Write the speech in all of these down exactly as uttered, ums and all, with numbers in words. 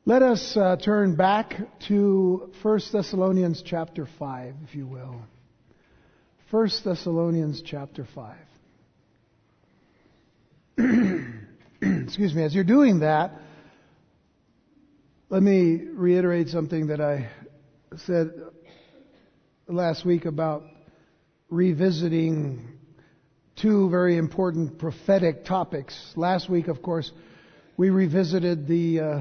Let us uh, turn back to First Thessalonians chapter five, if you will. First Thessalonians chapter five. Excuse me. As you're doing that, let me reiterate something that I said last week about revisiting two very important prophetic topics. Last week, of course, we revisited the uh,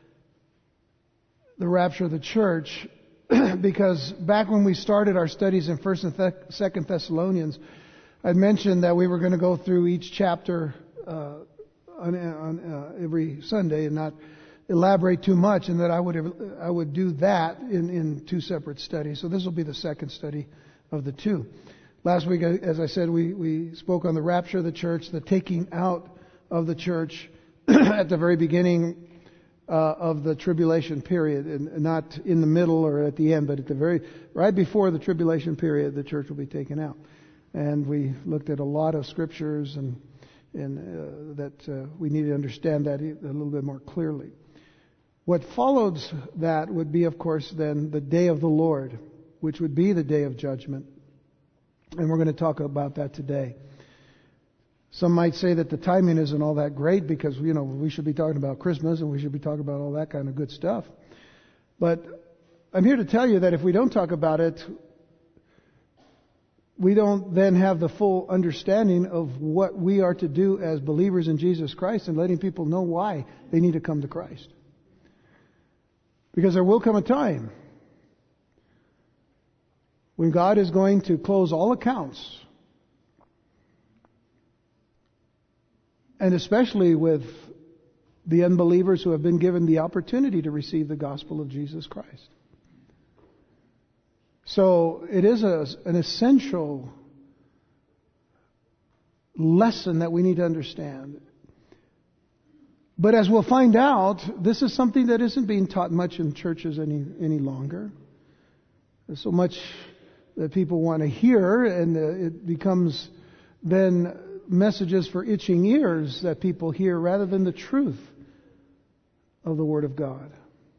the rapture of the church because back when we started our studies in First and Th- Second Thessalonians, I'd mentioned that we were going to go through each chapter uh, on, on uh, every Sunday and not elaborate too much, and that I would I would do that in, in two separate studies. So this will be the second study of the two. Last week, as I said, we, we spoke on the rapture of the church, the taking out of the church at the very beginning uh, of the tribulation period, and not in the middle or at the end, but at the very right before the tribulation period, the church will be taken out. And we looked at a lot of scriptures, and and uh, that uh, we need to understand that a little bit more clearly. What follows that would be, of course, then the day of the Lord, which would be the day of judgment. And we're going to talk about that today. Some might say that the timing isn't all that great because, you know, we should be talking about Christmas and we should be talking about all that kind of good stuff. But I'm here to tell you that if we don't talk about it, we don't then have the full understanding of what we are to do as believers in Jesus Christ and letting people know why they need to come to Christ. Because there will come a time when God is going to close all accounts, and especially with the unbelievers who have been given the opportunity to receive the gospel of Jesus Christ. So it is a, an essential lesson that we need to understand. But as we'll find out, this is something that isn't being taught much in churches any any longer. There's so much that people want to hear, and uh, it becomes then messages for itching ears that people hear rather than the truth of the Word of God.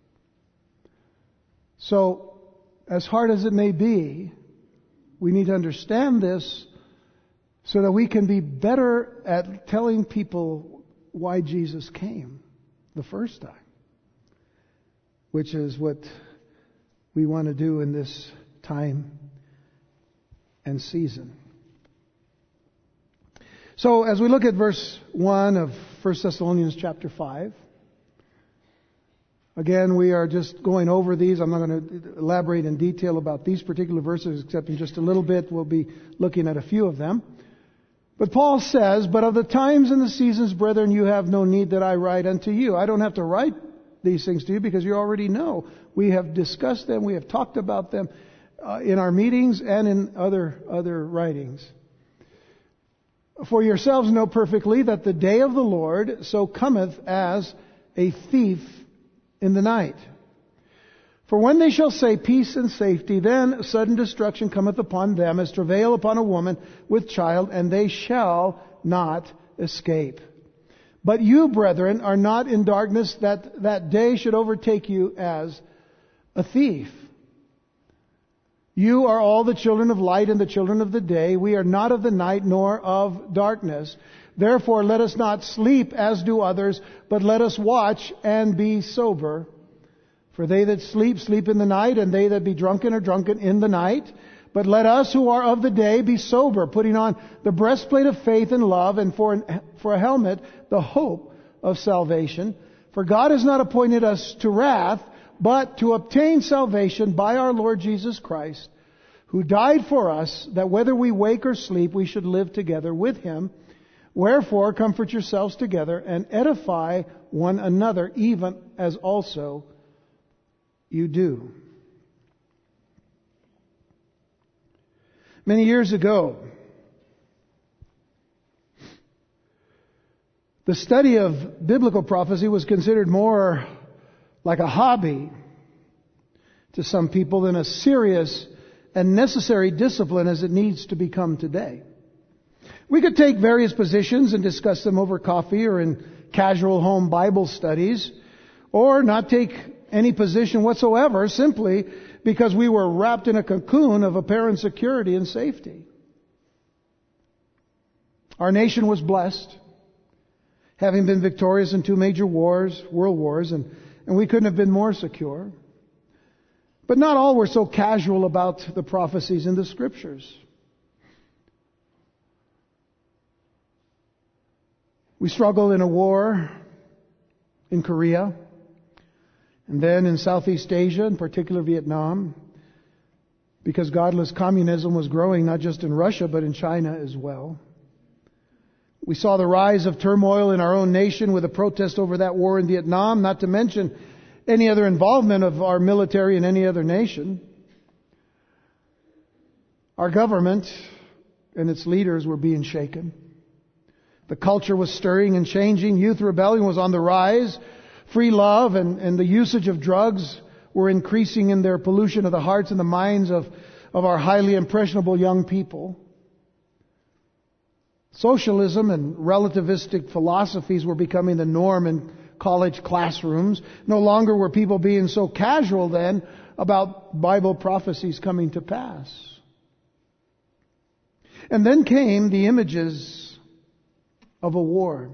So, as hard as it may be, we need to understand this so that we can be better at telling people why Jesus came the first time, which is what we want to do in this time and season. So as we look at verse one of First Thessalonians chapter five, again, we are just going over these. I'm not going to elaborate in detail about these particular verses, except in just a little bit we'll be looking at a few of them. But Paul says, "But of the times and the seasons, brethren, you have no need that I write unto you." I don't have to write these things to you because you already know. We have discussed them. We have talked about them uh, in our meetings and in other other writings. "For yourselves know perfectly that the day of the Lord so cometh as a thief in the night. For when they shall say peace and safety, then sudden destruction cometh upon them as travail upon a woman with child, and they shall not escape. But you, brethren, are not in darkness, that that day should overtake you as a thief. You are all the children of light and the children of the day. We are not of the night nor of darkness. Therefore let us not sleep as do others, but let us watch and be sober. For they that sleep, sleep in the night, and they that be drunken are drunken in the night. But let us who are of the day be sober, putting on the breastplate of faith and love, and for an, for a helmet, the hope of salvation. For God has not appointed us to wrath, but to obtain salvation by our Lord Jesus Christ, who died for us, that whether we wake or sleep, we should live together with Him. Wherefore, comfort yourselves together and edify one another, even as also you do." Many years ago, the study of biblical prophecy was considered more like a hobby to some people than a serious and necessary discipline as it needs to become today. We could take various positions and discuss them over coffee or in casual home Bible studies, or not take any position whatsoever simply because we were wrapped in a cocoon of apparent security and safety. Our nation was blessed, having been victorious in two major wars, world wars, and, and we couldn't have been more secure. But not all were so casual about the prophecies in the Scriptures. We struggled in a war in Korea, and then in Southeast Asia, in particular Vietnam, because godless communism was growing not just in Russia, but in China as well. We saw the rise of turmoil in our own nation with a protest over that war in Vietnam, not to mention any other involvement of our military in any other nation. Our government and its leaders were being shaken. The culture was stirring and changing. Youth rebellion was on the rise. Free love and, and the usage of drugs were increasing in their pollution of the hearts and the minds of, of our highly impressionable young people. Socialism and relativistic philosophies were becoming the norm in college classrooms. No longer were people being so casual then about Bible prophecies coming to pass. And then came the images of a war.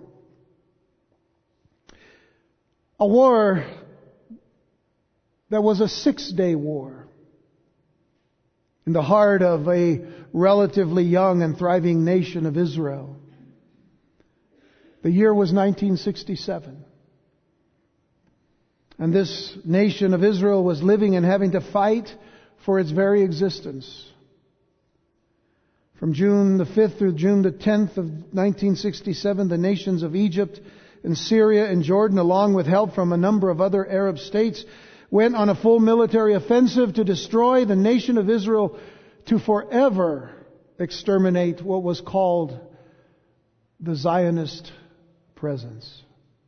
A war that was a six-day war in the heart of a relatively young and thriving nation of Israel. The year was nineteen sixty-seven. And this nation of Israel was living and having to fight for its very existence. From June the fifth through June the tenth of nineteen sixty-seven, the nations of Egypt and Syria and Jordan, along with help from a number of other Arab states, went on a full military offensive to destroy the nation of Israel, to forever exterminate what was called the Zionist presence.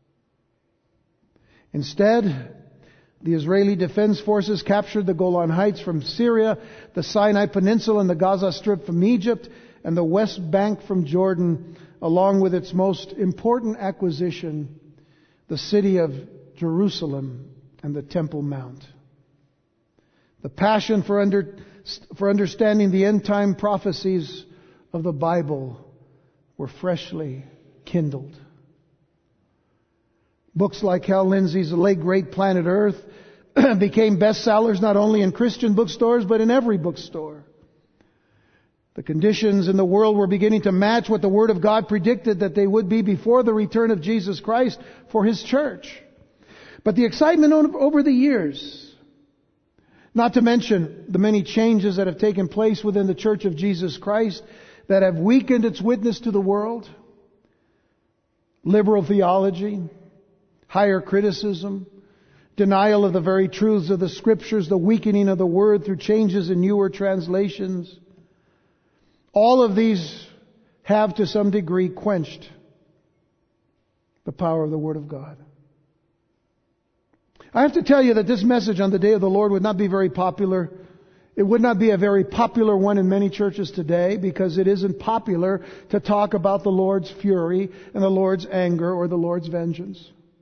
Instead, the Israeli Defense Forces captured the Golan Heights from Syria, the Sinai Peninsula and the Gaza Strip from Egypt, and the West Bank from Jordan, along with its most important acquisition, the city of Jerusalem and the Temple Mount. The passion for, under, for understanding the end-time prophecies of the Bible were freshly kindled. Books like Hal Lindsey's The Late Great Planet Earth became bestsellers not only in Christian bookstores, but in every bookstore. The conditions in the world were beginning to match what the Word of God predicted that they would be before the return of Jesus Christ for His church. But the excitement over the years, not to mention the many changes that have taken place within the Church of Jesus Christ that have weakened its witness to the world, liberal theology, higher criticism, denial of the very truths of the Scriptures, the weakening of the Word through changes in newer translations. All of these have to some degree quenched the power of the Word of God. I have to tell you that this message on the day of the Lord would not be very popular. It would not be a very popular one in many churches today, because it isn't popular to talk about the Lord's fury and the Lord's anger or the Lord's vengeance.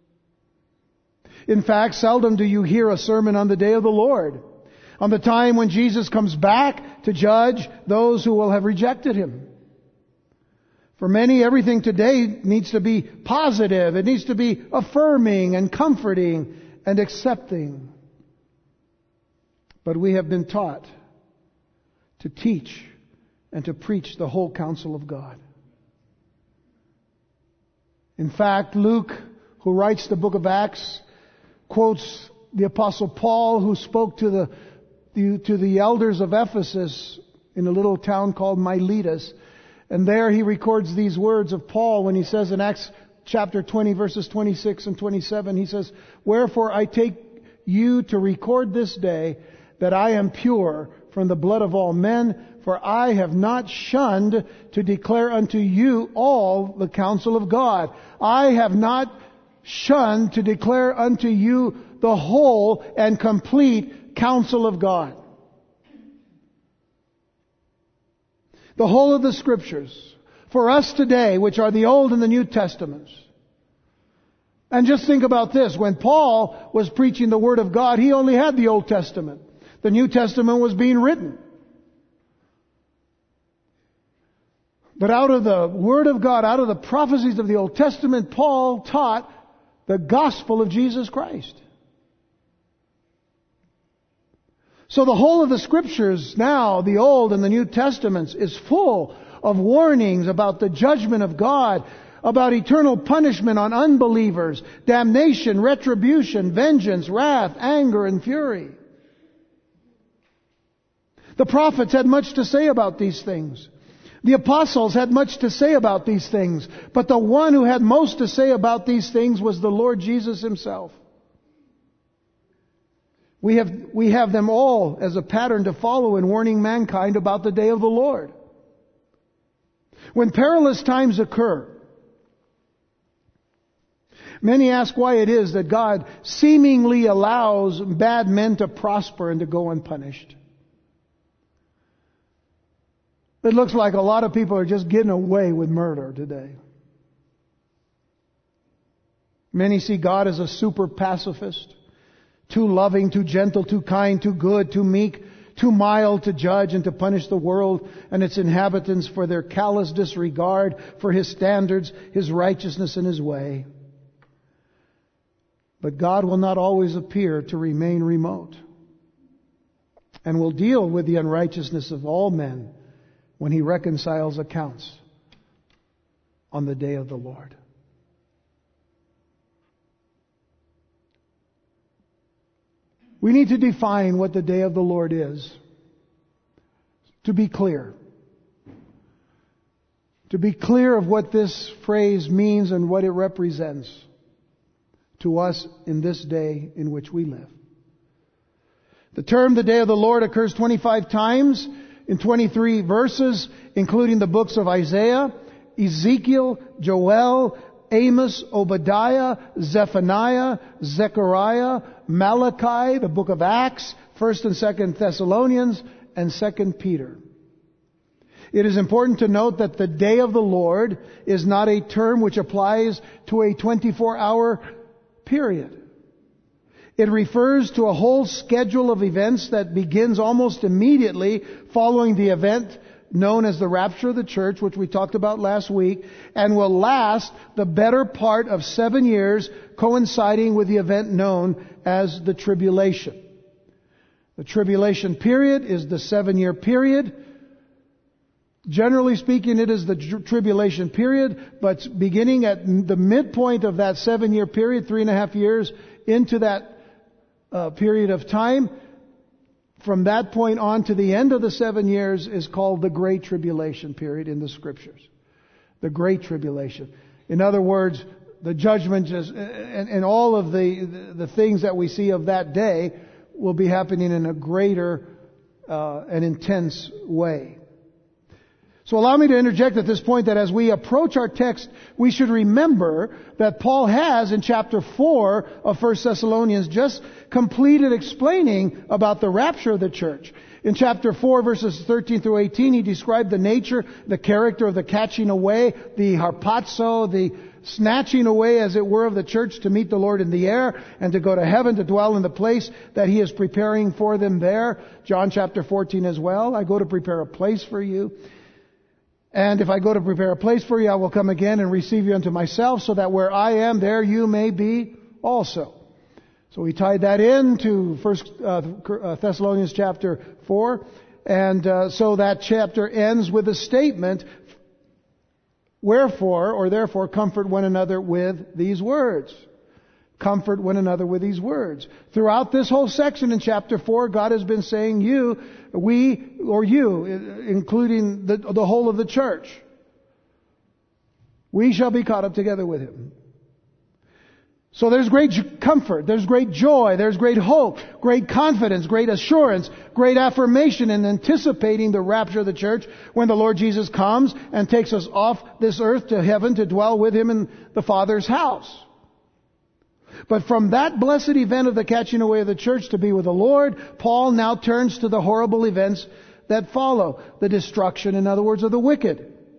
In fact, seldom do you hear a sermon on the day of the Lord, on the time when Jesus comes back to judge those who will have rejected Him. For many, everything today needs to be positive. It needs to be affirming and comforting and accepting. But we have been taught to teach and to preach the whole counsel of God. In fact, Luke, who writes the book of Acts, quotes the Apostle Paul, who spoke to the, the to the elders of Ephesus in a little town called Miletus. And there he records these words of Paul when he says in Acts chapter twenty, verses twenty-six and twenty-seven, he says, "Wherefore I take you to record this day that I am pure from the blood of all men, for I have not shunned to declare unto you all the counsel of God." I have not shunned to declare unto you the whole and complete counsel of God. The whole of the Scriptures, for us today, which are the Old and the New Testaments, And just think about this. When Paul was preaching the Word of God, he only had the Old Testament. The New Testament was being written. But out of the Word of God, out of the prophecies of the Old Testament, Paul taught the gospel of Jesus Christ. So the whole of the Scriptures now, the Old and the New Testaments, is full of warnings about the judgment of God, about eternal punishment on unbelievers, damnation, retribution, vengeance, wrath, anger, and fury. The prophets had much to say about these things. The apostles had much to say about these things. But the one who had most to say about these things was the Lord Jesus Himself. We have, we have them all as a pattern to follow in warning mankind about the day of the Lord. When perilous times occur, many ask why it is that God seemingly allows bad men to prosper and to go unpunished. It looks like a lot of people are just getting away with murder today. Many see God as a super pacifist, too loving, too gentle, too kind, too good, too meek, too mild to judge and to punish the world and its inhabitants for their callous disregard for His standards, His righteousness, and His way. But God will not always appear to remain remote, and will deal with the unrighteousness of all men when He reconciles accounts on the day of the Lord. We need to define what the day of the Lord is. To be clear. To be clear of what this phrase means and what it represents to us in this day in which we live. The term the day of the Lord occurs twenty-five times in twenty-three verses, including the books of Isaiah, Ezekiel, Joel, Amos, Obadiah, Zephaniah, Zechariah, Malachi, the book of Acts, First and Second Thessalonians, and Second Peter. It is important to note that the day of the Lord is not a term which applies to a twenty-four hour period. It refers to a whole schedule of events that begins almost immediately following the event known as the rapture of the church, which we talked about last week, and will last the better part of seven years, coinciding with the event known as the tribulation. The tribulation period is the seven-year period. Generally speaking, it is the tr- tribulation period, but beginning at the midpoint of that seven-year period, three and a half years into that uh, period of time, from that point on to the end of the seven years is called the Great Tribulation period in the Scriptures. The Great Tribulation. In other words, the judgment just, and, and all of the, the things that we see of that day will be happening in a greater uh, and intense way. So allow me to interject at this point that as we approach our text, we should remember that Paul has in chapter four of First Thessalonians just completed explaining about the rapture of the church. In chapter four, verses thirteen through eighteen, he described the nature, the character of the catching away, the harpazo, the snatching away, as it were, of the church to meet the Lord in the air and to go to heaven to dwell in the place that He is preparing for them there. John chapter fourteen as well. I go to prepare a place for you. And if I go to prepare a place for you, I will come again and receive you unto myself, so that where I am, there you may be also. So we tied that into First uh, Thessalonians chapter four, and uh, so that chapter ends with a statement, wherefore, or therefore, comfort one another with these words. Comfort one another with these words. Throughout this whole section in chapter four, God has been saying you, we, or you, including the, the whole of the church, we shall be caught up together with Him. So there's great comfort, there's great joy, there's great hope, great confidence, great assurance, great affirmation in anticipating the rapture of the church when the Lord Jesus comes and takes us off this earth to heaven to dwell with Him in the Father's house. But from that blessed event of the catching away of the church to be with the Lord, Paul now turns to the horrible events that follow. The destruction, in other words, of the wicked.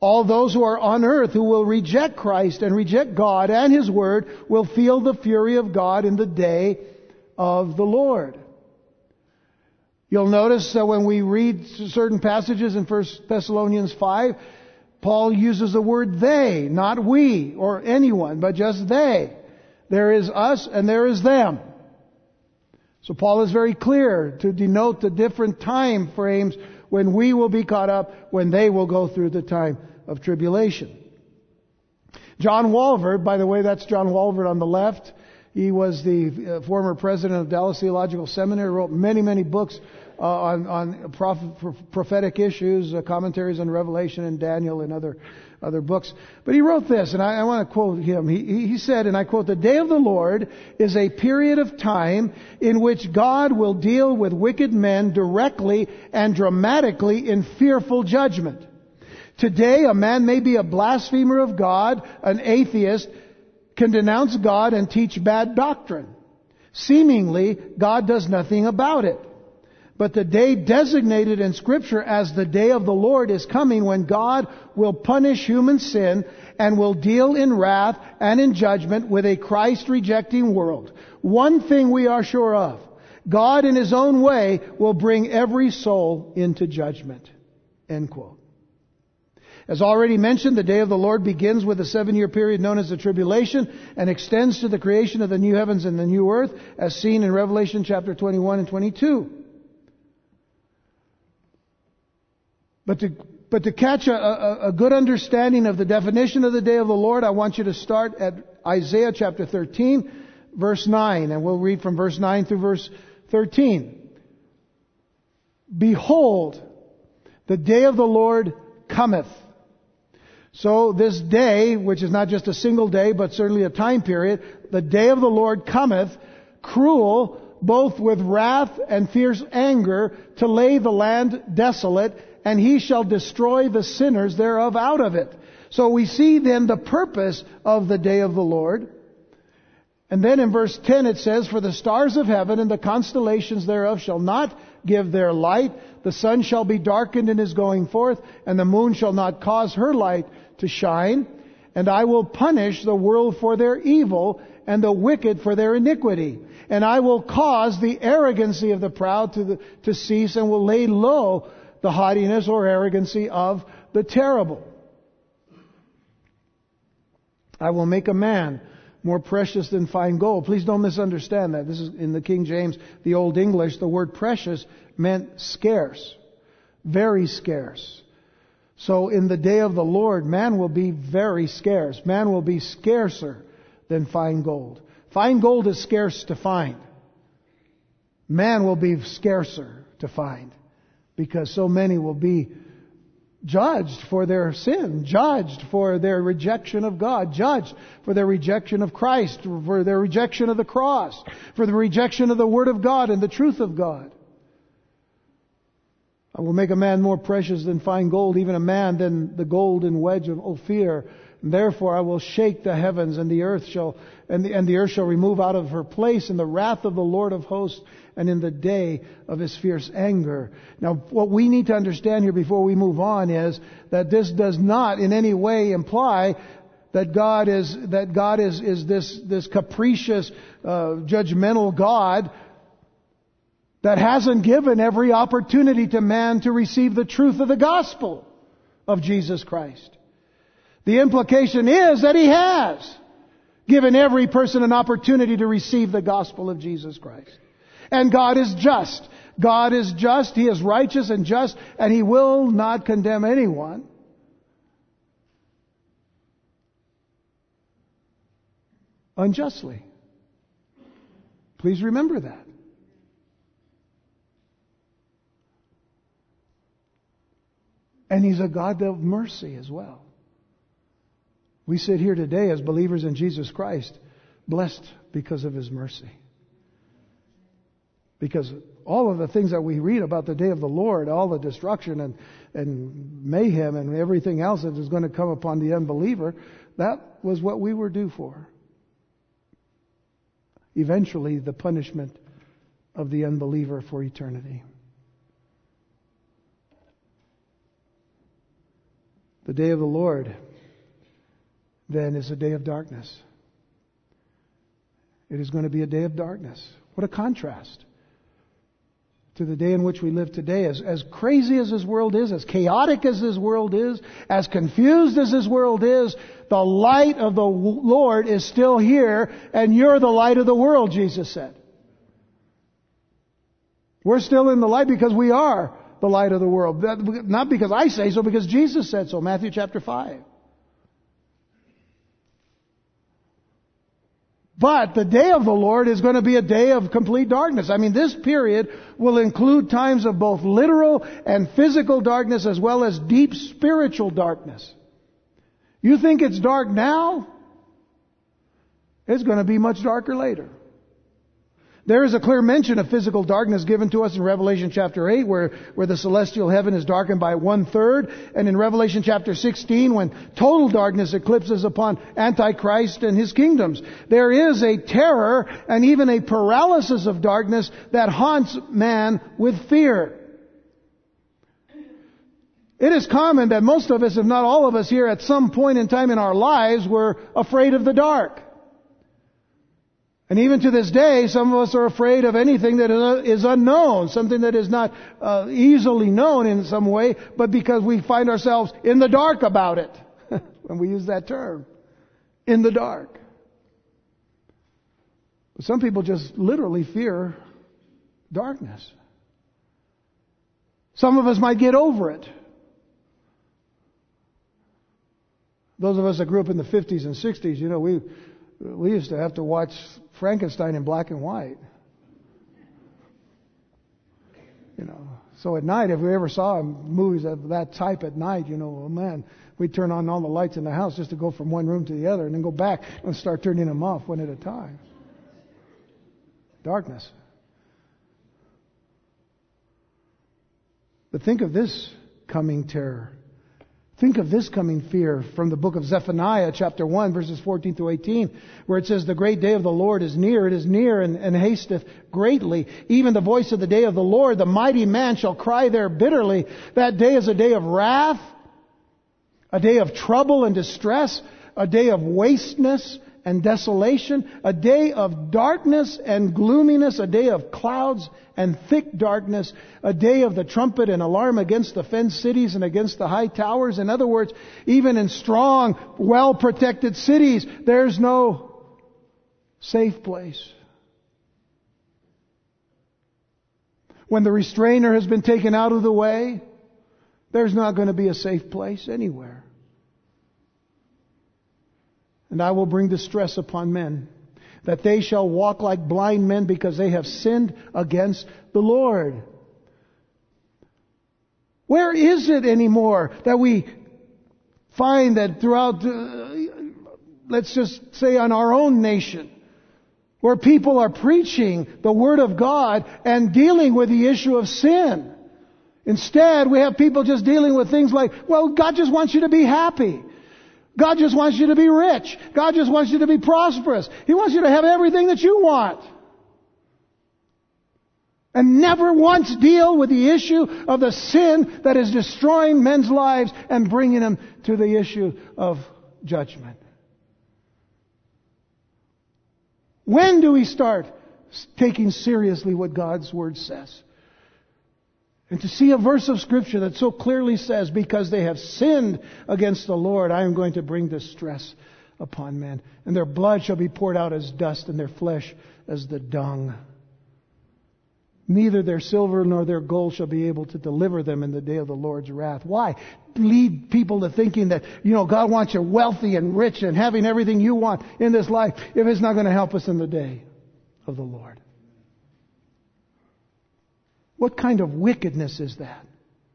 All those who are on earth who will reject Christ and reject God and His Word will feel the fury of God in the day of the Lord. You'll notice that when we read certain passages in First Thessalonians five, Paul uses the word they, not we or anyone, but just they. There is us and there is them. So Paul is very clear to denote the different time frames when we will be caught up, when they will go through the time of tribulation. John Walvoord, by the way, that's John Walvoord on the left. He was the uh, former president of Dallas Theological Seminary, wrote many, many books uh, on, on proph- prophetic issues, uh, commentaries on Revelation and Daniel and other other books. But he wrote this, and I, I want to quote him. He, he said, and I quote, "The day of the Lord is a period of time in which God will deal with wicked men directly and dramatically in fearful judgment. Today, a man may be a blasphemer of God, an atheist, can denounce God and teach bad doctrine. Seemingly, God does nothing about it. But the day designated in Scripture as the day of the Lord is coming, when God will punish human sin and will deal in wrath and in judgment with a Christ-rejecting world. One thing we are sure of: God in His own way will bring every soul into judgment." End quote. As already mentioned, the day of the Lord begins with a seven-year period known as the tribulation and extends to the creation of the new heavens and the new earth, as seen in Revelation chapter twenty-one and twenty-two. But to, but to catch a, a, a good understanding of the definition of the day of the Lord, I want you to start at Isaiah chapter thirteen, verse nine, and we'll read from verse nine through verse thirteen. "Behold, the day of the Lord cometh." So this day, which is not just a single day, but certainly a time period, the day of the Lord cometh, cruel, both with wrath and fierce anger, to lay the land desolate, and He shall destroy the sinners thereof out of it. So we see then the purpose of the day of the Lord. And then in verse ten it says, "For the stars of heaven and the constellations thereof shall not give their light. The sun shall be darkened in his going forth, and the moon shall not cause her light to shine. And I will punish the world for their evil, and the wicked for their iniquity. And I will cause the arrogancy of the proud to, the, to cease, and will lay low the haughtiness or arrogancy of the terrible. I will make a man more precious than fine gold." Please don't misunderstand that. This is in the King James, the Old English. The word precious meant scarce. Very scarce. So in the day of the Lord, man will be very scarce. Man will be scarcer than fine gold. Fine gold is scarce to find. Man will be scarcer to find, because so many will be judged for their sin, judged for their rejection of God, judged for their rejection of Christ, for their rejection of the cross, for the rejection of the Word of God and the truth of God. "I will make a man more precious than fine gold, even a man than the golden wedge of Ophir. And therefore I will shake the heavens, and the earth shall and the, and the earth shall remove out of her place in the wrath of the Lord of hosts, and in the day of His fierce anger." Now, what we need to understand here before we move on is that this does not in any way imply that God is that God is is this this capricious, uh, judgmental God that hasn't given every opportunity to man to receive the truth of the gospel of Jesus Christ. The implication is that He has given every person an opportunity to receive the gospel of Jesus Christ. And God is just. God is just. He is righteous and just, and He will not condemn anyone. Unjustly. Please remember that. And He's a God of mercy as well. We sit here today as believers in Jesus Christ, blessed because of His mercy. Because all of the things that we read about the day of the Lord, all the destruction and, and mayhem and everything else that is going to come upon the unbeliever, that was what we were due for. Eventually, the punishment of the unbeliever for eternity. The day of the Lord, then, is a day of darkness. It is going to be a day of darkness. What a contrast to the day in which we live today. As, as crazy as this world is, as chaotic as this world is, as confused as this world is, the light of the Lord is still here, and you're the light of the world, Jesus said. We're still in the light because we are the light of the world. Not because I say so, because Jesus said so. Matthew chapter five. But the day of the Lord is going to be a day of complete darkness. I mean, this period will include times of both literal and physical darkness as well as deep spiritual darkness. You think it's dark now? It's going to be much darker later. There is a clear mention of physical darkness given to us in Revelation chapter eight, where, where the celestial heaven is darkened by one third. And in Revelation chapter sixteen, when total darkness eclipses upon Antichrist and his kingdoms. There is a terror and even a paralysis of darkness that haunts man with fear. It is common that most of us, if not all of us here, at some point in time in our lives, were afraid of the dark. And even to this day, some of us are afraid of anything that is unknown, something that is not uh, easily known in some way, but because we find ourselves in the dark about it. When we use that term, in the dark. But some people just literally fear darkness. Some of us might get over it. Those of us that grew up in the fifties and sixties, you know, we we used to have to watch Frankenstein in black and white. You know, so at night, if we ever saw movies of that type at night, you know, oh man, we'd turn on all the lights in the house just to go from one room to the other and then go back and start turning them off one at a time. Darkness. But think of this coming terror. Think of this coming fear from the book of Zephaniah, chapter one, verses fourteen through eighteen, where it says, "The great day of the Lord is near. It is near and, and hasteth greatly. Even the voice of the day of the Lord, the mighty man shall cry there bitterly. That day is a day of wrath, a day of trouble and distress, a day of wasteness and desolation, a day of darkness and gloominess, a day of clouds and thick darkness, a day of the trumpet and alarm against the fenced cities and against the high towers." In other words, even in strong, well-protected cities, there's no safe place. When the restrainer has been taken out of the way, there's not going to be a safe place anywhere. "And I will bring distress upon men, that they shall walk like blind men, because they have sinned against the Lord." Where is it anymore that we find that throughout, uh, let's just say on our own nation, where people are preaching the Word of God and dealing with the issue of sin? Instead, we have people just dealing with things like, well, God just wants you to be happy. God just wants you to be rich. God just wants you to be prosperous. He wants you to have everything that you want. And never once deal with the issue of the sin that is destroying men's lives and bringing them to the issue of judgment. When do we start taking seriously what God's Word says? And to see a verse of Scripture that so clearly says, "Because they have sinned against the Lord, I am going to bring distress upon men. And their blood shall be poured out as dust, and their flesh as the dung. Neither their silver nor their gold shall be able to deliver them in the day of the Lord's wrath." Why? Lead people to thinking that, you know, God wants you wealthy and rich and having everything you want in this life, if it's not going to help us in the day of the Lord. What kind of wickedness is that?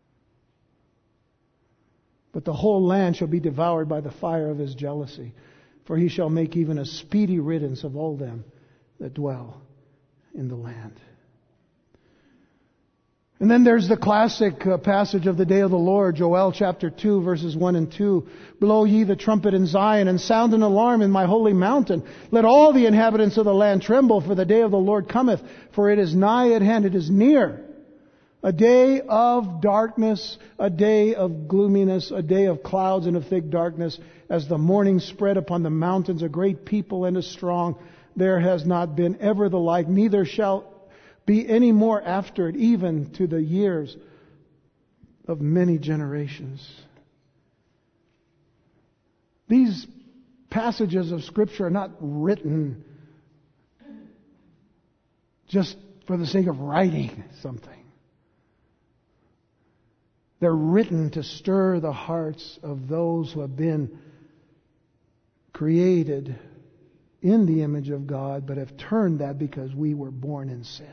"But the whole land shall be devoured by the fire of His jealousy, for He shall make even a speedy riddance of all them that dwell in the land." And then there's the classic uh, passage of the day of the Lord, Joel chapter two, verses one and two. "Blow ye the trumpet in Zion, and sound an alarm in my holy mountain. Let all the inhabitants of the land tremble, for the day of the Lord cometh, for it is nigh at hand, it is near. A day of darkness, a day of gloominess, a day of clouds and of thick darkness. As the morning spread upon the mountains, a great people and a strong, there has not been ever the like, neither shall be any more after it, even to the years of many generations. These passages of Scripture are not written just for the sake of writing something. They're written to stir the hearts of those who have been created in the image of God, but have turned that because we were born in sin.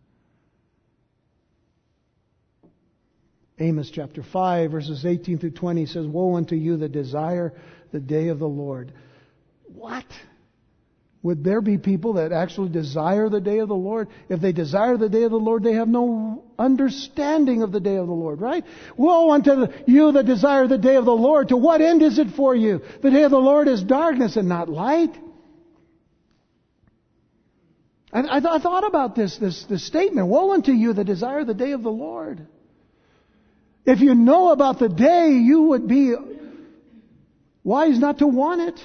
Amos chapter five, verses eighteen through twenty says, "Woe unto you that desire the day of the Lord." What? Would there be people that actually desire the day of the Lord? If they desire the day of the Lord, they have no understanding of the day of the Lord, right? Woe unto you that desire the day of the Lord. To what end is it for you? The day of the Lord is darkness and not light. I, I, th- I thought about this, this, this statement. Woe unto you that desire the day of the Lord. If you know about the day, you would be wise not to want it.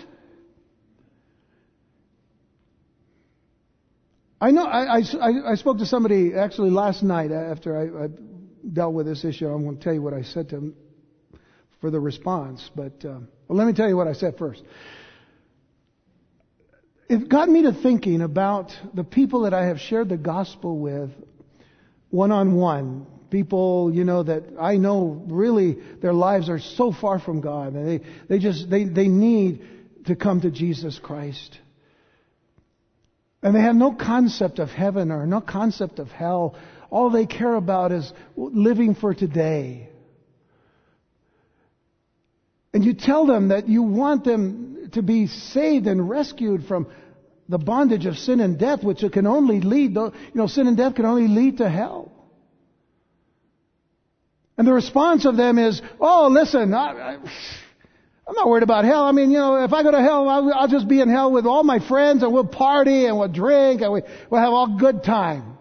I know, I, I, I spoke to somebody actually last night after I, I dealt with this issue. I'm going to tell you what I said to him for the response. But uh, well, let me tell you what I said first. It got me to thinking about the people that I have shared the gospel with one-on-one. People, you know, that I know really their lives are so far from God. And they, they just, they, they need to come to Jesus Christ. And they have no concept of heaven or no concept of hell. All they care about is living for today. And you tell them that you want them to be saved and rescued from the bondage of sin and death, which it can only lead, you know, sin and death can only lead to hell. And the response of them is, oh, listen, I, I, I'm not worried about hell. I mean, you know, if I go to hell, I'll, I'll just be in hell with all my friends and we'll party and we'll drink and we, we'll have all good time.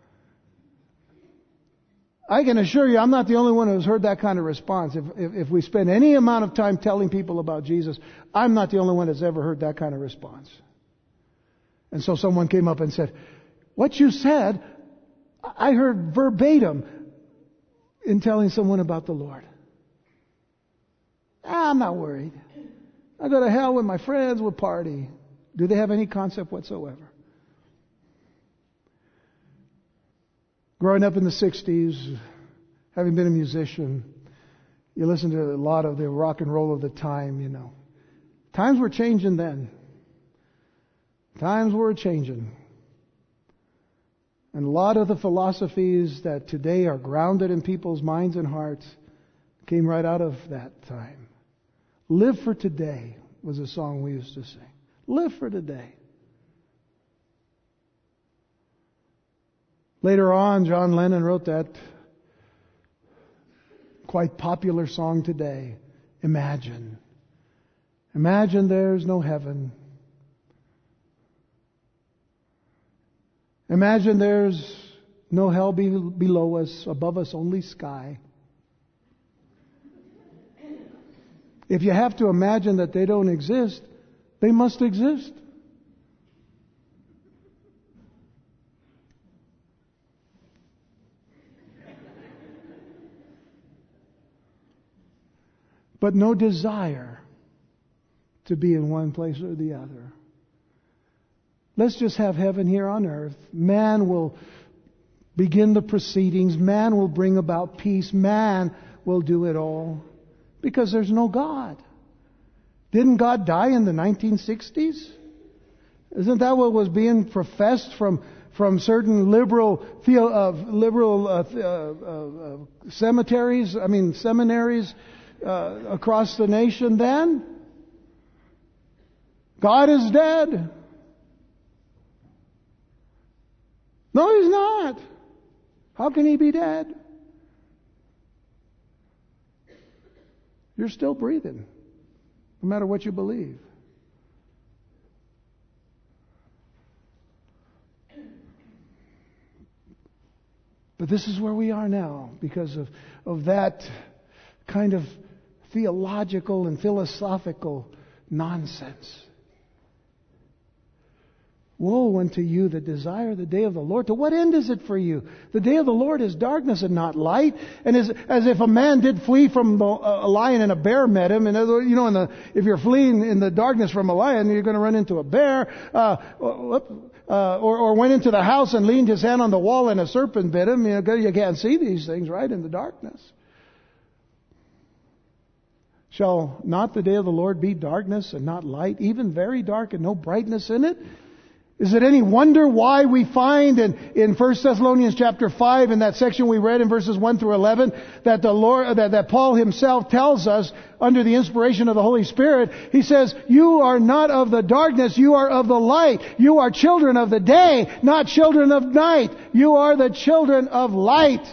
I can assure you, I'm not the only one who's heard that kind of response. If, if, if we spend any amount of time telling people about Jesus, I'm not the only one that's ever heard that kind of response. And so someone came up and said, what you said, I heard verbatim in telling someone about the Lord. Ah, I'm not worried. I go to hell with my friends, we'll party. Do they have any concept whatsoever? Growing up in the sixties, having been a musician, you listen to a lot of the rock and roll of the time, you know. Times were changing then. Times were changing. And a lot of the philosophies that today are grounded in people's minds and hearts came right out of that time. Live for today was a song we used to sing. Live for today. Later on, John Lennon wrote that quite popular song today, Imagine. Imagine there's no heaven. Imagine there's no hell be below us, above us only sky. If you have to imagine that they don't exist, they must exist. But no desire to be in one place or the other. Let's just have heaven here on earth. Man will begin the proceedings. Man will bring about peace. Man will do it all. Because there's no God. Didn't God die in the nineteen sixties? Isn't that what was being professed from from certain liberal theo, uh, liberal uh, uh, uh, cemeteries? I mean seminaries uh, across the nation then? God is dead. No, He's not. How can He be dead? You're still breathing, no matter what you believe. But this is where we are now because of, of that kind of theological and philosophical nonsense. Woe unto you that desire the day of the Lord. To what end is it for you? The day of the Lord is darkness and not light. And as, as if a man did flee from the, a lion and a bear met him. And you know, in the, if you're fleeing in the darkness from a lion, you're going to run into a bear. Uh, uh, or, or went into the house and leaned his hand on the wall and a serpent bit him. You know, you can't see these things, right, in the darkness. Shall not the day of the Lord be darkness and not light, even very dark and no brightness in it? Is it any wonder why we find in, in First Thessalonians chapter five, in that section we read in verses one through eleven, that the Lord, that, that Paul himself tells us, under the inspiration of the Holy Spirit, he says, you are not of the darkness, you are of the light. You are children of the day, not children of night. You are the children of light.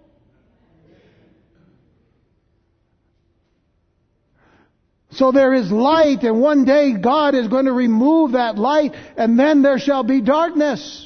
So there is light, and one day God is going to remove that light, and then there shall be darkness.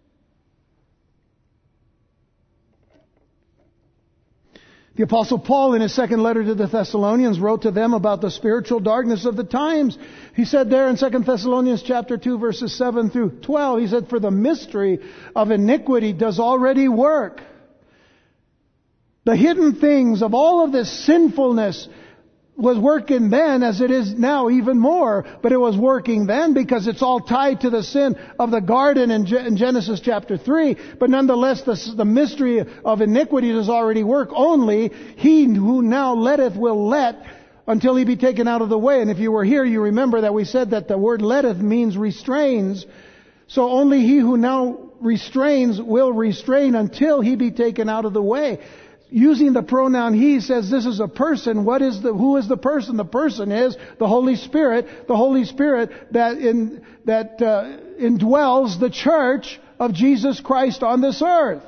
The Apostle Paul, in his second letter to the Thessalonians, wrote to them about the spiritual darkness of the times. He said there in Second Thessalonians chapter two, verses seven through twelve, he said, for the mystery of iniquity does already work. The hidden things of all of this sinfulness was working then as it is now even more. But it was working then because it's all tied to the sin of the garden in, Ge- in Genesis chapter three. But nonetheless, the, the mystery of iniquity does already work. Only he who now letteth will let until he be taken out of the way. And if you were here, you remember that we said that the word letteth means restrains. So only he who now restrains will restrain until he be taken out of the way. Using the pronoun he, says this is a person. What is the, who is the person? The person is the Holy Spirit. The Holy Spirit that in, that uh, indwells the church of Jesus Christ on this earth.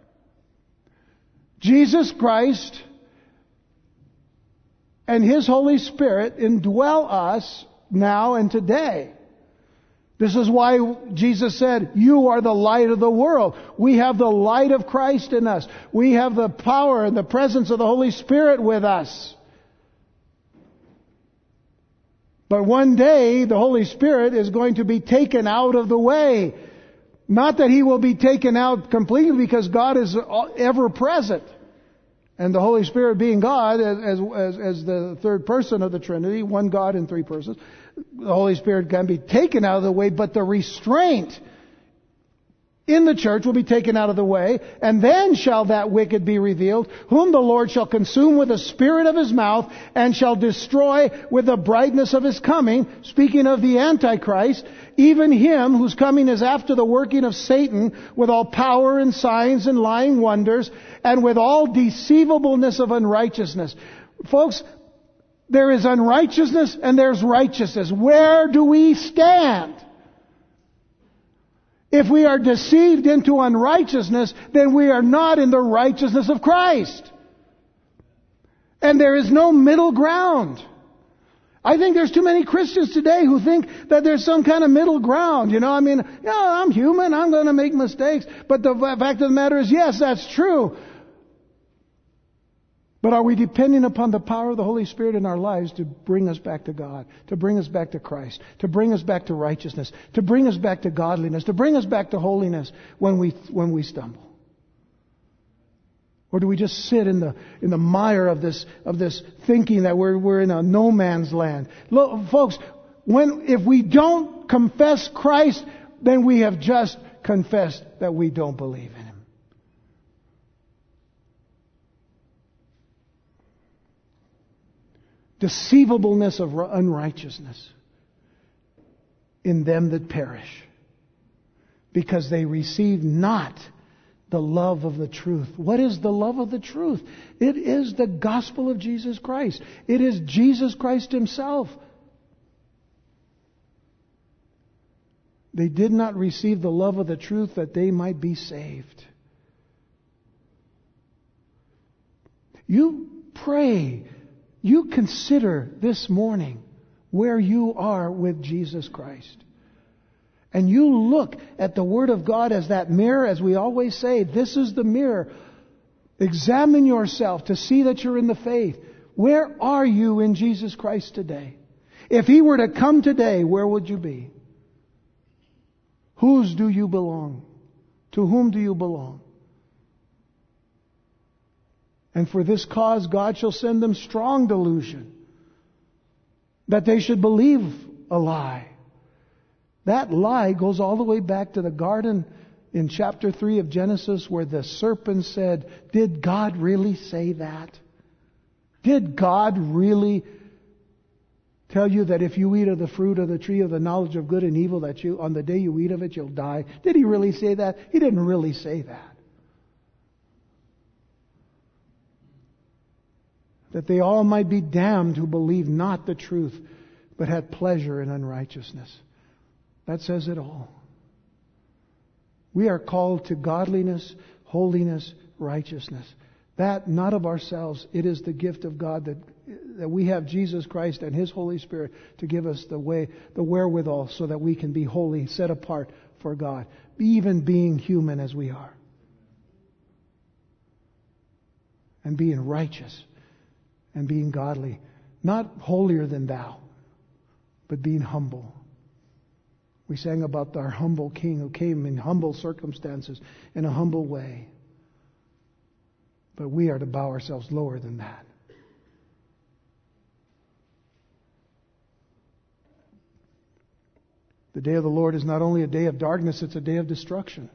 Jesus Christ and His Holy Spirit indwell us now and today. This is why Jesus said, you are the light of the world. We have the light of Christ in us. We have the power and the presence of the Holy Spirit with us. But one day, the Holy Spirit is going to be taken out of the way. Not that He will be taken out completely, because God is ever present. And the Holy Spirit being God, as, as, as the third person of the Trinity, one God in three persons, the Holy Spirit can be taken out of the way, but the restraint in the church will be taken out of the way. And then shall that wicked be revealed, whom the Lord shall consume with the spirit of His mouth, and shall destroy with the brightness of His coming. Speaking of the Antichrist, even him whose coming is after the working of Satan, with all power and signs and lying wonders, and with all deceivableness of unrighteousness. Folks, there is unrighteousness and there's righteousness. Where do we stand? If we are deceived into unrighteousness, then we are not in the righteousness of Christ. And there is no middle ground. I think there's too many Christians today who think that there's some kind of middle ground. You know, I mean, yeah, I'm human, I'm going to make mistakes. But the fact of the matter is, yes, that's true. But are we depending upon the power of the Holy Spirit in our lives to bring us back to God, to bring us back to Christ, to bring us back to righteousness, to bring us back to godliness, to bring us back to holiness when we when we stumble? Or do we just sit in the in the mire of this of this thinking that we're we're in a no man's land? Look, folks, when if we don't confess Christ, then we have just confessed that we don't believe in Him. Deceivableness of unrighteousness in them that perish, because they receive not the love of the truth. What is the love of the truth? It is the gospel of Jesus Christ. It is Jesus Christ Himself. They did not receive the love of the truth that they might be saved. You pray. You consider this morning where you are with Jesus Christ. And you look at the Word of God as that mirror, as we always say, this is the mirror Examine yourself to see that you're in the faith. Where are you in Jesus Christ today? If He were to come today, where would you be? Whose do you belong? To whom do you belong? And for this cause God shall send them strong delusion, that they should believe a lie. That lie goes all the way back to the garden in chapter three of Genesis, where the serpent said, did God really say that? Did God really tell you that if you eat of the fruit of the tree of the knowledge of good and evil, that you, on the day you eat of it, you'll die? Did He really say that? He didn't really say that. That they all might be damned who believe not the truth, but had pleasure in unrighteousness. That says it all. We are called to godliness, holiness, righteousness. That not of ourselves. It is the gift of God that that we have Jesus Christ and His Holy Spirit to give us the way, the wherewithal, so that we can be holy, set apart for God, even being human as we are, and being righteous and being godly, not holier than thou, but being humble. We sang about our humble King who came in humble circumstances, in a humble way. But we are to bow ourselves lower than that. The day of the Lord is not only a day of darkness, it's a day of destruction.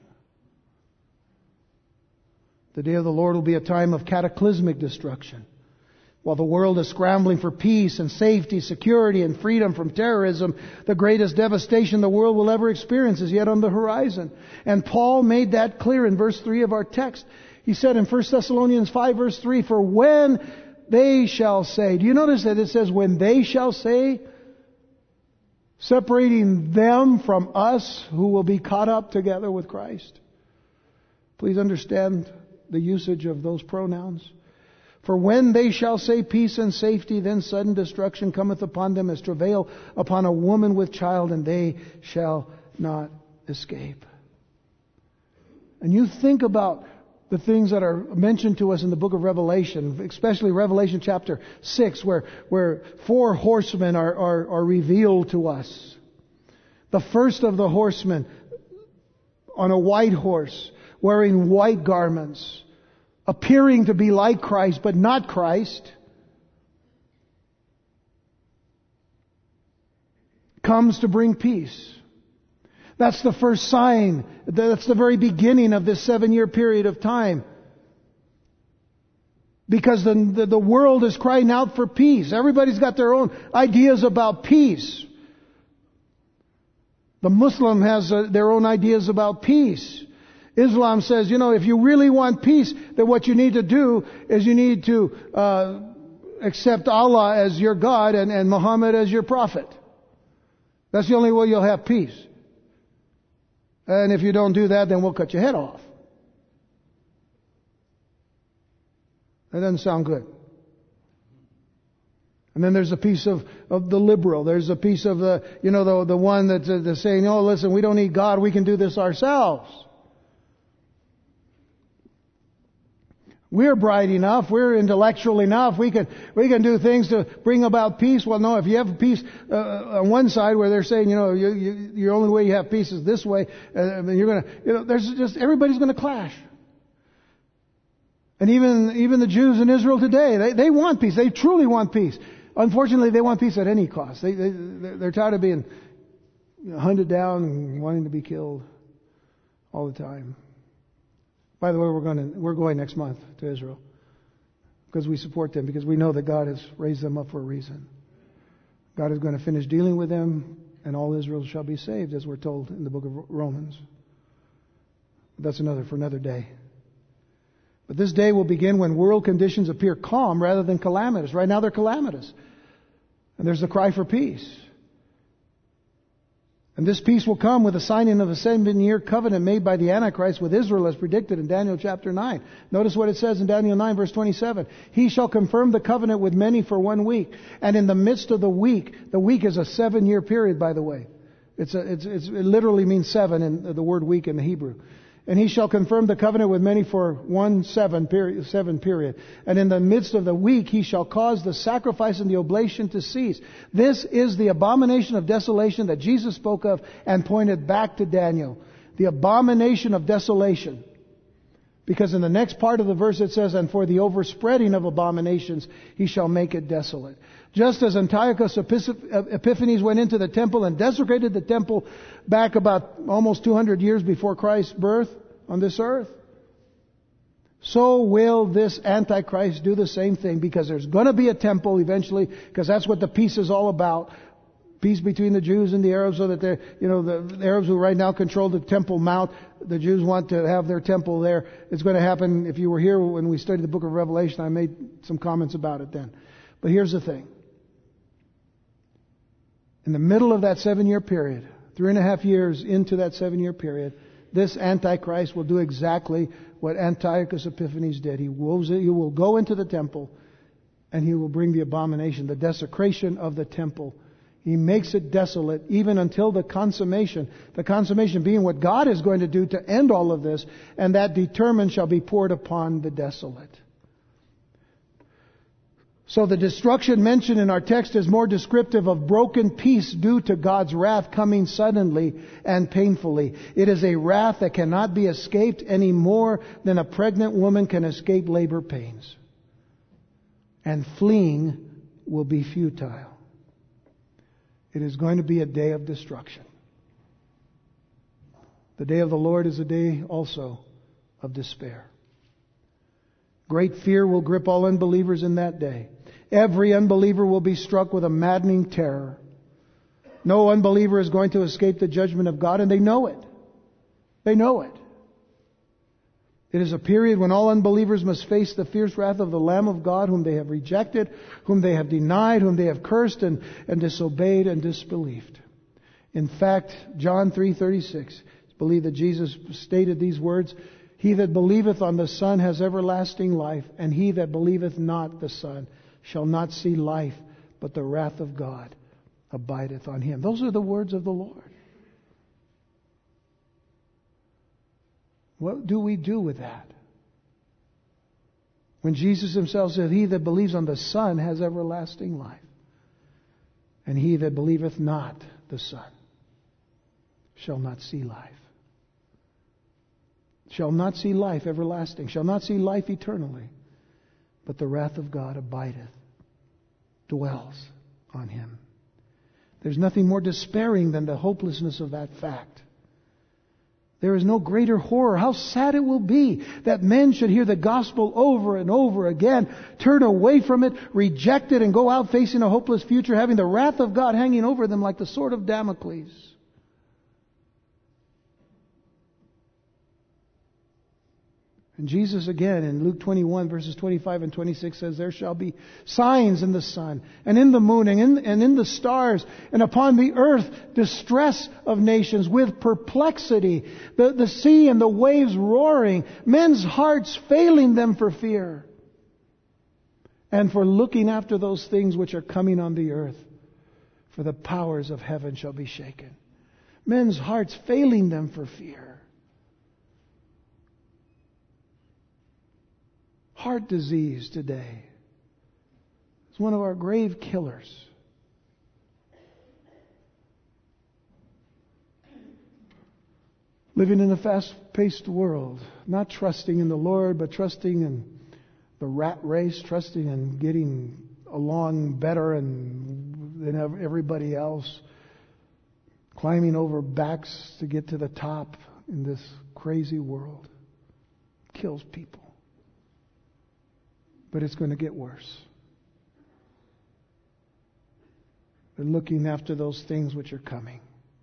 The day of the Lord will be a time of cataclysmic destruction. While the world is scrambling for peace and safety, security and freedom from terrorism, the greatest devastation the world will ever experience is yet on the horizon. And Paul made that clear in verse three of our text. He said in First Thessalonians five verse three, for when they shall say, do you notice that it says when they shall say, separating them from us who will be caught up together with Christ? Please understand the usage of those pronouns. For when they shall say peace and safety, then sudden destruction cometh upon them as travail upon a woman with child, and they shall not escape. And you think about the things that are mentioned to us in the book of Revelation, especially Revelation chapter six, where, where four horsemen are, are, are revealed to us. The first of the horsemen on a white horse, wearing white garments, appearing to be like Christ, but not Christ, comes to bring peace. That's the first sign. That's the very beginning of this seven-year period of time. Because the, the, the world is crying out for peace. Everybody's got their own ideas about peace. The Muslim has uh, their own ideas about peace. Islam says, you know, if you really want peace, then what you need to do is you need to uh, accept Allah as your God and, and Muhammad as your prophet. That's the only way you'll have peace. And if you don't do that, then we'll cut your head off. That doesn't sound good. And then there's a piece of, of the liberal. There's a piece of the, you know, the, the one that's, uh, that's saying, oh, listen, we don't need God. We can do this ourselves. We're bright enough. We're intellectual enough. We can we can do things to bring about peace. Well, no. If you have peace uh, on one side, where they're saying, you know, you, you, your only way you have peace is this way, uh, you're gonna, you know, there's just everybody's going to clash. And even even the Jews in Israel today, they they want peace. They truly want peace. Unfortunately, they want peace at any cost. They they they're tired of being hunted down and wanting to be killed all the time. By the way, we're going to, we're going next month to Israel because we support them, because we know that God has raised them up for a reason. God is going to finish dealing with them, and all Israel shall be saved, as we're told in the book of Romans. That's another for another day. But this day will begin when world conditions appear calm rather than calamitous. Right now they're calamitous. And there's the cry for peace. And this peace will come with the signing of a seven-year covenant made by the Antichrist with Israel, as predicted in Daniel chapter nine. Notice what it says in Daniel nine verse twenty-seven. He shall confirm the covenant with many for one week. And in the midst of the week, the week is a seven-year period, by the way. It's a, it's, it's, it literally means seven in the word week in the Hebrew. And he shall confirm the covenant with many for one seven period, seven period. And in the midst of the week he shall cause the sacrifice and the oblation to cease. This is the abomination of desolation that Jesus spoke of and pointed back to Daniel. The abomination of desolation. Because in the next part of the verse it says, and for the overspreading of abominations he shall make it desolate. Just as Antiochus Epiphanes went into the temple and desecrated the temple back about almost two hundred years before Christ's birth on this earth, so will this Antichrist do the same thing, because there's going to be a temple eventually, because that's what the peace is all about. Peace between the Jews and the Arabs, so that they're, you know, the, the Arabs who right now control the Temple Mount, the Jews want to have their temple there. It's going to happen. If you were here when we studied the book of Revelation, I made some comments about it then. But here's the thing. In the middle of that seven-year period, three and a half years into that seven-year period, this Antichrist will do exactly what Antiochus Epiphanes did. He will, he will go into the temple and he will bring the abomination, the desecration of the temple. He makes it desolate even until the consummation. The consummation being what God is going to do to end all of this, and that determined shall be poured upon the desolate. So the destruction mentioned in our text is more descriptive of broken peace due to God's wrath coming suddenly and painfully. It is a wrath that cannot be escaped any more than a pregnant woman can escape labor pains. And fleeing will be futile. It is going to be a day of destruction. The day of the Lord is a day also of despair. Great fear will grip all unbelievers in that day. Every unbeliever will be struck with a maddening terror. No unbeliever is going to escape the judgment of God, and they know it. They know it. It is a period when all unbelievers must face the fierce wrath of the Lamb of God, whom they have rejected, whom they have denied, whom they have cursed and, and disobeyed and disbelieved. In fact, John three thirty-six, believe that Jesus stated these words, "He that believeth on the Son has everlasting life, and he that believeth not the Son shall not see life, but the wrath of God abideth on him." Those are the words of the Lord. What do we do with that? When Jesus himself said, "He that believes on the Son has everlasting life, and he that believeth not the Son shall not see life." Shall not see life everlasting, shall not see life eternally, but the wrath of God abideth, dwells on him. There's nothing more despairing than the hopelessness of that fact. There is no greater horror. How sad it will be that men should hear the gospel over and over again, turn away from it, reject it, and go out facing a hopeless future, having the wrath of God hanging over them like the sword of Damocles. And Jesus again in Luke twenty-one verses twenty-five and twenty-six says, "There shall be signs in the sun and in the moon and in, and in the stars, and upon the earth distress of nations with perplexity, the, the sea and the waves roaring, men's hearts failing them for fear, and for looking after those things which are coming on the earth, for the powers of heaven shall be shaken." Men's hearts failing them for fear. Heart disease today is one of our grave killers. Living in a fast-paced world, not trusting in the Lord, but trusting in the rat race, trusting in getting along better and than everybody else, climbing over backs to get to the top in this crazy world. Kills people. But it's going to get worse. They're looking after those things which are coming.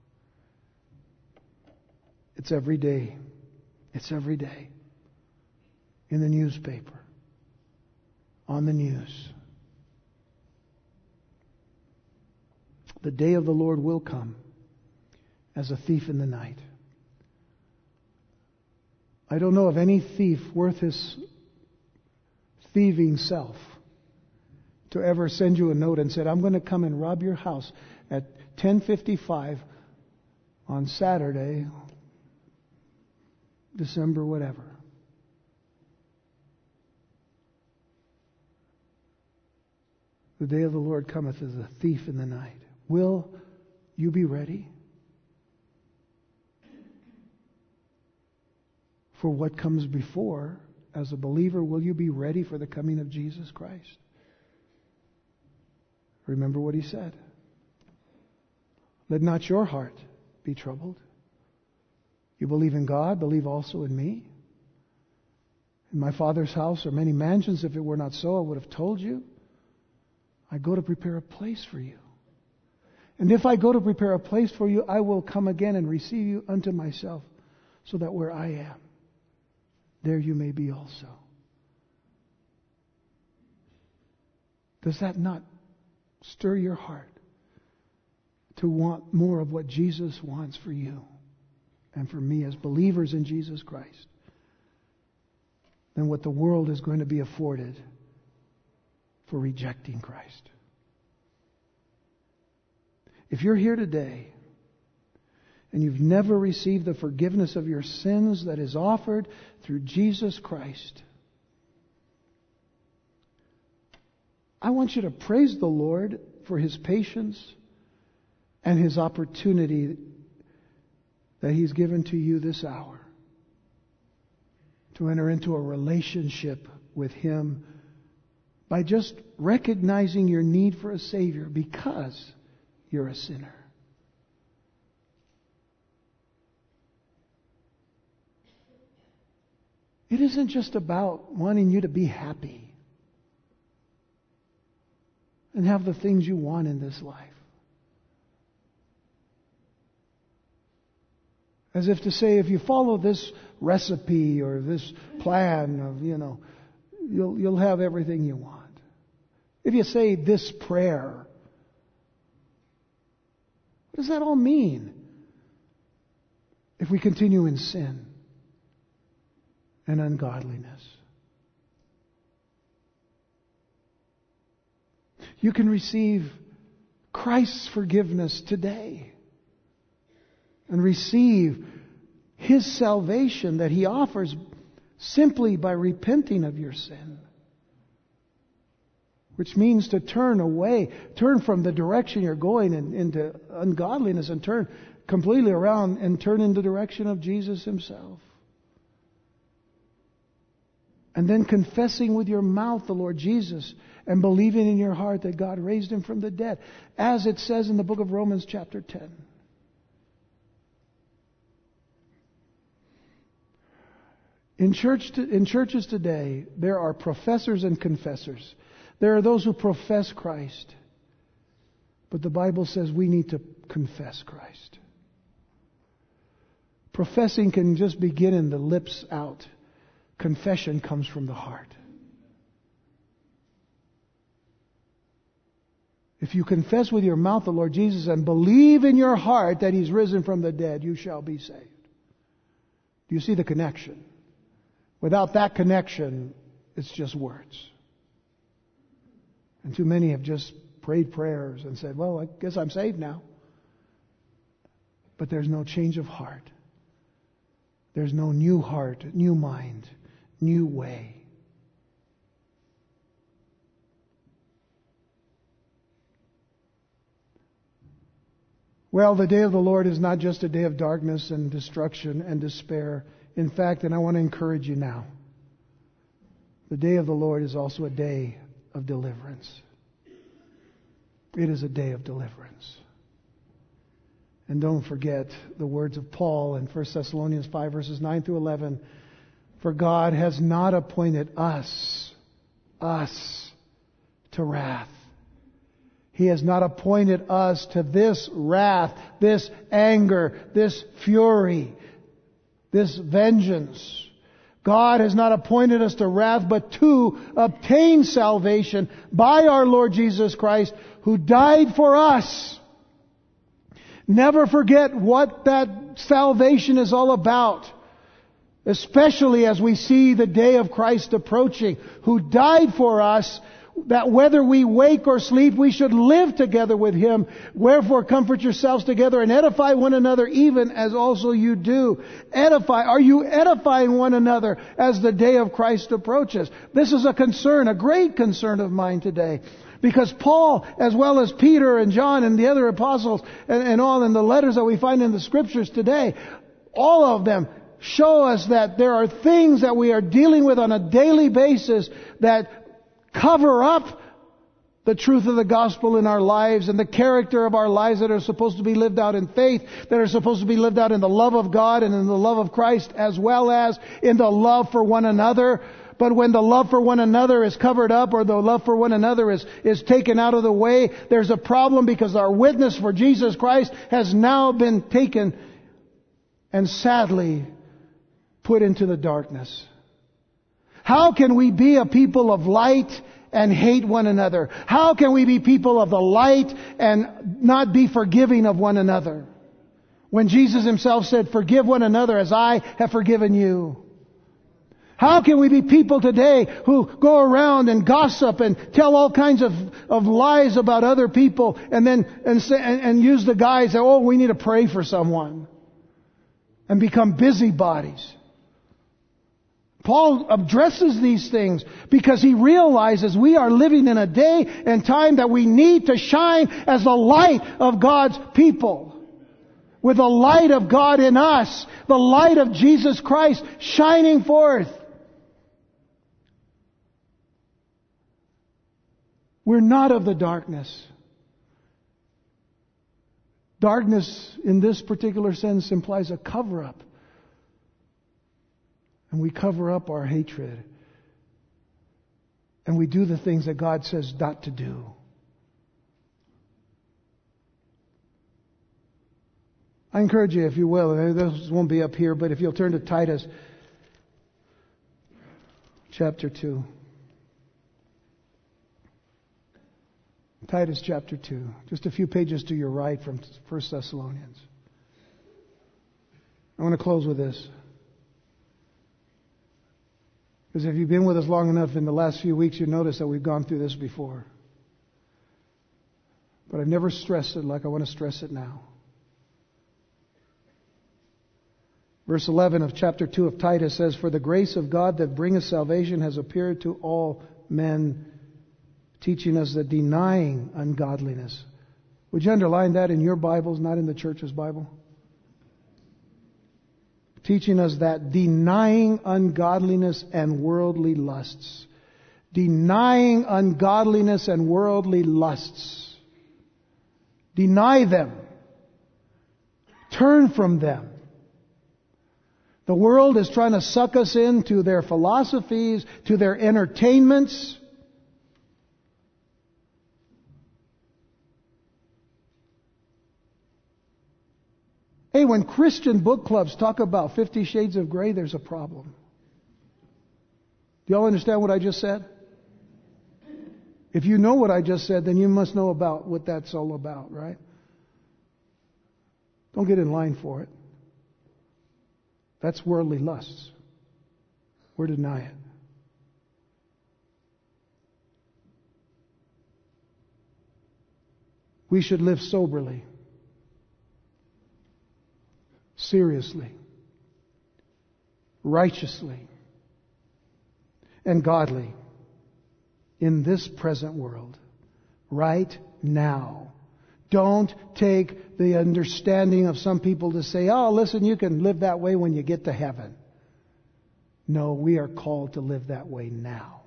It's every day. It's every day. In the newspaper. On the news. The day of the Lord will come as a thief in the night. I don't know of any thief worth his thieving self to ever send you a note and said, "I'm going to come and rob your house at ten fifty-five on Saturday December, whatever. The day of the Lord cometh as a thief in the night. Will you be ready for what comes before? As a believer, will you be ready for the coming of Jesus Christ? Remember what He said. Let not your heart be troubled. You believe in God, believe also in me. In my Father's house are many mansions. If it were not so, I would have told you. I go to prepare a place for you. And if I go to prepare a place for you, I will come again and receive you unto myself, so that where I am, there you may be also. Does that not stir your heart to want more of what Jesus wants for you and for me as believers in Jesus Christ than what the world is going to be afforded for rejecting Christ? If you're here today and you've never received the forgiveness of your sins that is offered through Jesus Christ, I want you to praise the Lord for His patience and His opportunity that He's given to you this hour to enter into a relationship with Him by just recognizing your need for a Savior because you're a sinner. It isn't just about wanting you to be happy and have the things you want in this life. As if to say, if you follow this recipe or this plan of, you know, you'll, you'll have everything you want. If you say this prayer, what does that all mean if we continue in sin and ungodliness? You can receive Christ's forgiveness today and receive His salvation that He offers simply by repenting of your sin. Which means to turn away, turn from the direction you're going in, into ungodliness and turn completely around and turn in the direction of Jesus Himself. And then confessing with your mouth the Lord Jesus and believing in your heart that God raised Him from the dead. As it says in the book of Romans chapter ten. In church, in churches today, there are professors and confessors. There are those who profess Christ. But the Bible says we need to confess Christ. Professing can just begin in the lips out. Confession comes from the heart. If you confess with your mouth the Lord Jesus and believe in your heart that He's risen from the dead, you shall be saved. Do you see the connection? Without that connection, it's just words. And too many have just prayed prayers and said, well, I guess I'm saved now. But there's no change of heart. There's no new heart, new mind, new way. Well, the day of the Lord is not just a day of darkness and destruction and despair. In fact, and I want to encourage you now, the day of the Lord is also a day of deliverance. It is a day of deliverance. And don't forget the words of Paul in First Thessalonians five, verses nine through eleven. For God has not appointed us, us, to wrath. He has not appointed us to this wrath, this anger, this fury, this vengeance. God has not appointed us to wrath, but to obtain salvation by our Lord Jesus Christ, who died for us. Never forget what that salvation is all about. Especially as we see the day of Christ approaching, who died for us that whether we wake or sleep, we should live together with Him. Wherefore comfort yourselves together and edify one another, even as also you do. Edify. Are you edifying one another as the day of Christ approaches? This is a concern, a great concern of mine today. Because Paul, as well as Peter and John and the other apostles and, and all in the letters that we find in the Scriptures today, all of them show us that there are things that we are dealing with on a daily basis that cover up the truth of the gospel in our lives and the character of our lives that are supposed to be lived out in faith, that are supposed to be lived out in the love of God and in the love of Christ, as well as in the love for one another. But when the love for one another is covered up, or the love for one another is, is taken out of the way, there's a problem, because our witness for Jesus Christ has now been taken and sadly put into the darkness. How can we be a people of light and hate one another? How can we be people of the light and not be forgiving of one another? When Jesus Himself said, "Forgive one another as I have forgiven you." How can we be people today who go around and gossip and tell all kinds of, of lies about other people, and then and, say, and, and use the guise that, oh, we need to pray for someone, and become busybodies? Paul addresses these things because he realizes we are living in a day and time that we need to shine as the light of God's people. With the light of God in us, the light of Jesus Christ shining forth. We're not of the darkness. Darkness, in this particular sense, implies a cover-up. And we cover up our hatred. And we do the things that God says not to do. I encourage you, if you will, and this won't be up here, but if you'll turn to Titus chapter two. Titus chapter two. Just a few pages to your right from First Thessalonians. I want to close with this. Because if you've been with us long enough in the last few weeks, you notice that we've gone through this before. But I've never stressed it like I want to stress it now. Verse eleven of chapter two of Titus says, "For the grace of God that bringeth salvation has appeared to all men, teaching us that denying ungodliness." Would you underline that in your Bibles, not in the church's Bible? Teaching us that denying ungodliness and worldly lusts. Denying ungodliness and worldly lusts. Deny them. Turn from them. The world is trying to suck us into their philosophies, to their entertainments. Hey, when Christian book clubs talk about Fifty Shades of Grey, there's a problem. Do y'all understand what I just said? If you know what I just said, then you must know about what that's all about, right? Don't get in line for it. That's worldly lusts. We're to deny it. We should live soberly, seriously, righteously, and godly in this present world, right now. Don't take the understanding of some people to say, "Oh, listen, you can live that way when you get to heaven." No, we are called to live that way now.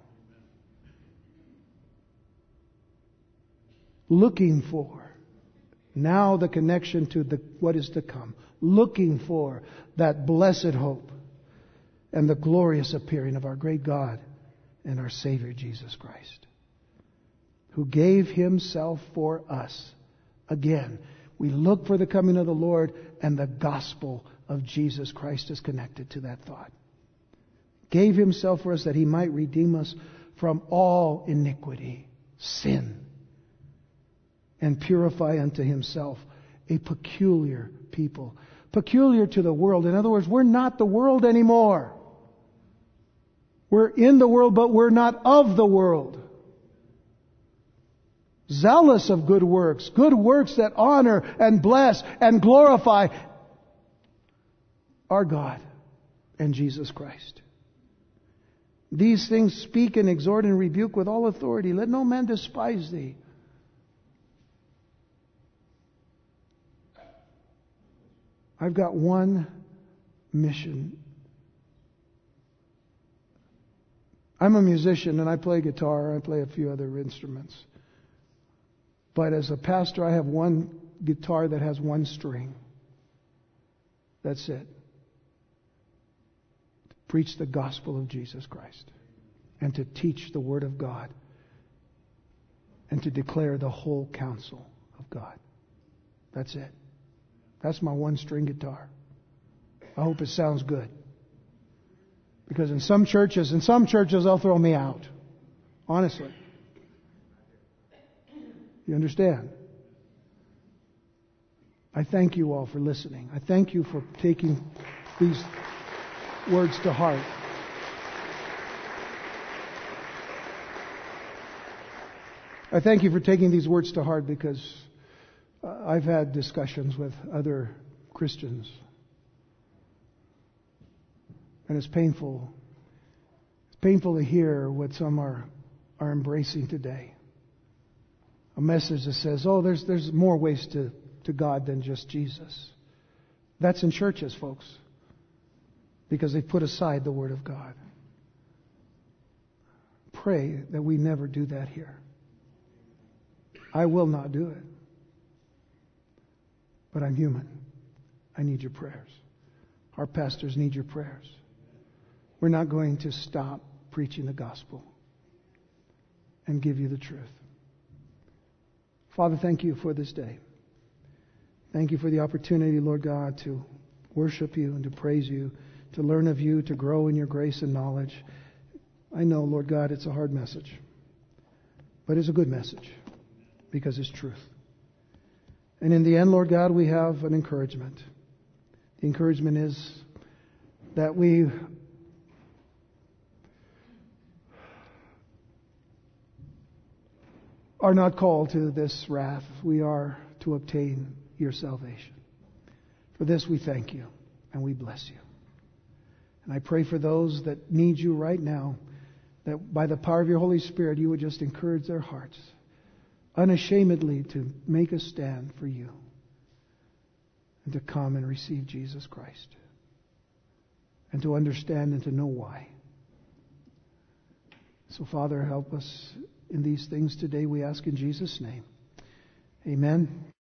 Looking for now the connection to the what is to come. Looking for that blessed hope and the glorious appearing of our great God and our Savior Jesus Christ, who gave Himself for us. Again, we look for the coming of the Lord, and the gospel of Jesus Christ is connected to that thought. Gave Himself for us that He might redeem us from all iniquity, sin, and purify unto Himself a peculiar people. Peculiar to the world. In other words, we're not the world anymore. We're in the world, but we're not of the world. zealous of good works, good works that honor and bless and glorify our God and Jesus Christ. These things speak and exhort and rebuke with all authority. Let no man despise thee. I've got one mission. I'm a musician and I play guitar. I play a few other instruments. But as a pastor, I have one guitar that has one string. That's it. To preach the gospel of Jesus Christ. And to teach the Word of God. And to declare the whole counsel of God. That's it. That's my one string guitar. I hope it sounds good. Because in some churches, in some churches they'll throw me out. Honestly. You understand? I thank you all for listening. I thank you for taking these words to heart. I thank you for taking these words to heart because I've had discussions with other Christians. And it's painful. It's painful to hear what some are, are embracing today. A message that says, oh, there's there's more ways to, to God than just Jesus. That's in churches, folks. Because they put aside the Word of God. Pray that we never do that here. I will not do it. But I'm human. I need your prayers. Our pastors need your prayers. We're not going to stop preaching the gospel and give you the truth. Father, thank you for this day. Thank you for the opportunity, Lord God, to worship you and to praise you, to learn of you, to grow in your grace and knowledge. I know, Lord God, it's a hard message, but it's a good message because it's truth. And in the end, Lord God, we have an encouragement. The encouragement is that we are not called to this wrath. We are to obtain your salvation. For this we thank you and we bless you. And I pray for those that need you right now, that by the power of your Holy Spirit, you would just encourage their hearts unashamedly to make a stand for you and to come and receive Jesus Christ and to understand and to know why. So, Father, help us in these things today, we ask in Jesus' name. Amen.